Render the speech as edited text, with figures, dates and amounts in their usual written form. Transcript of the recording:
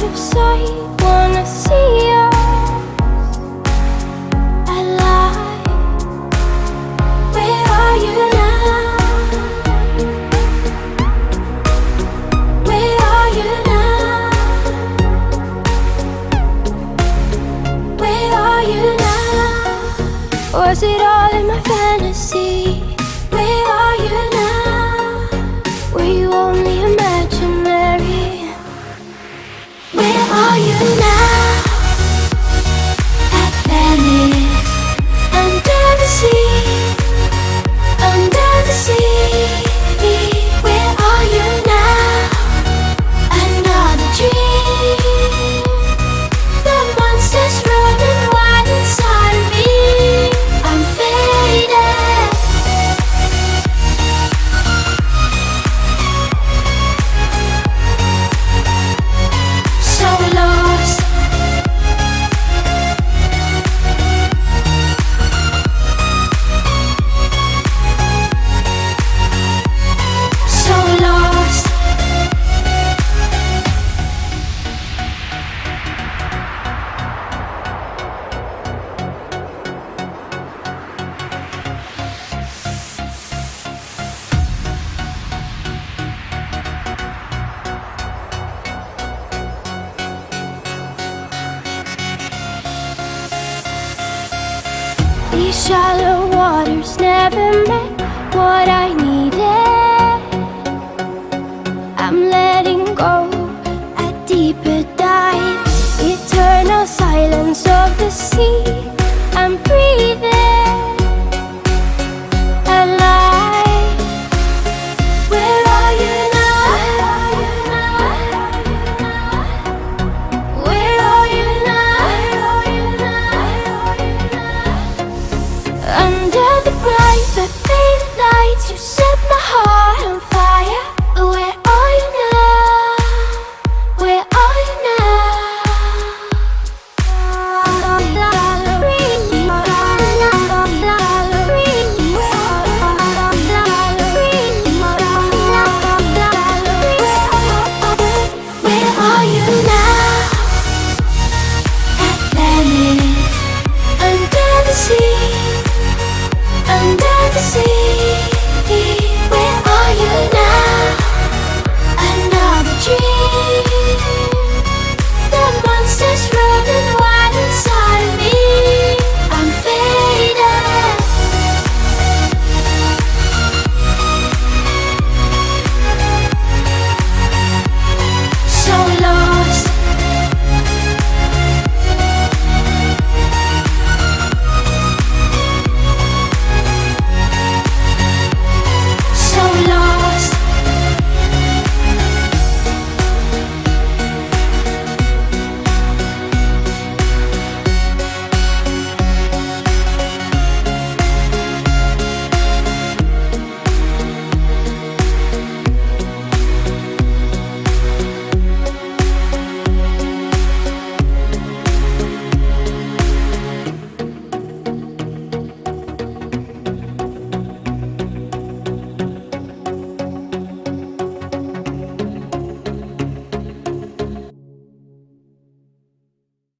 of sight, wanna see us alive. Where are you now? Where are you now? Where are you now? Was it all in my fantasy? Where are you now? Were you only imaginary? Where are you now? Atlantis, under the sea, under the sea. Where are you now? Another dream. The monsters running wild inside of me. I'm faded. So lost. So lost. These shallow